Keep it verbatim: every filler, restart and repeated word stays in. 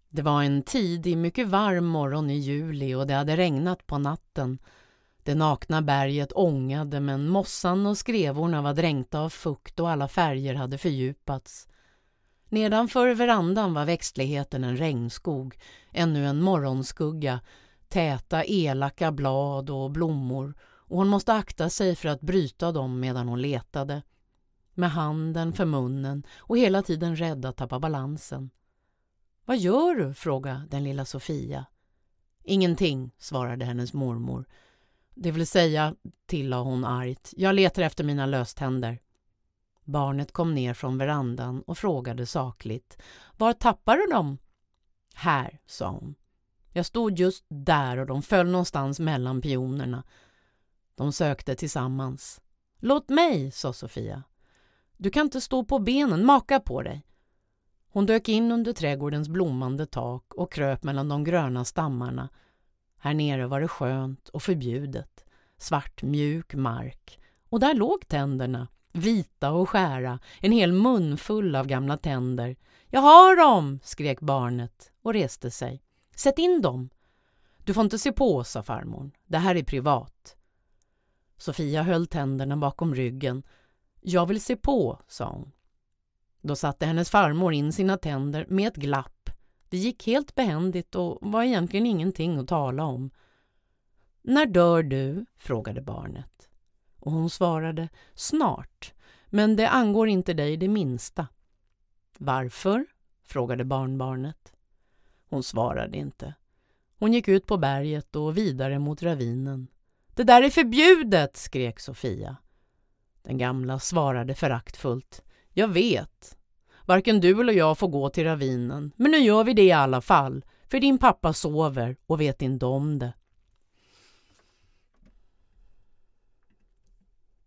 Det var en tidig, mycket varm morgon i juli och det hade regnat på natten. Det nakna berget ångade, men mossan och skrevorna var dränkta av fukt och alla färger hade fördjupats. Nedanför verandan var växtligheten en regnskog, ännu en morgonskugga, täta elaka blad och blommor, och hon måste akta sig för att bryta dem medan hon letade. Med handen för munnen och hela tiden rädd att tappa balansen. Vad gör du? Frågade den lilla Sofia. Ingenting, svarade hennes mormor. Det vill säga, tillade hon argt, jag letar efter mina löständer. Barnet kom ner från verandan och frågade sakligt. Var tappar du dem? Här, sa hon. Jag stod just där och de föll någonstans mellan pionerna. De sökte tillsammans. Låt mig, sa Sofia. Du kan inte stå på benen, maka på dig. Hon dök in under trädgårdens blommande tak och kröp mellan de gröna stammarna. Här nere var det skönt och förbjudet. Svart mjuk mark. Och där låg tänderna, vita och skära, en hel mun full av gamla tänder. Jag har dem, skrek barnet och reste sig. Sätt in dem. Du får inte se på, sa farmor. Det här är privat. Sofia höll tänderna bakom ryggen. Jag vill se på, sa hon. Då satte hennes farmor in sina tänder med ett glapp. Det gick helt behändigt och var egentligen ingenting att tala om. När dör du? Frågade barnet. Och hon svarade, snart, men det angår inte dig det minsta. Varför? Frågade barnbarnet. Hon svarade inte. Hon gick ut på berget och vidare mot ravinen. Det där är förbjudet, skrek Sofia. Den gamla svarade föraktfullt. Jag vet. Varken du eller jag får gå till ravinen, men nu gör vi det i alla fall, för din pappa sover och vet inte om det.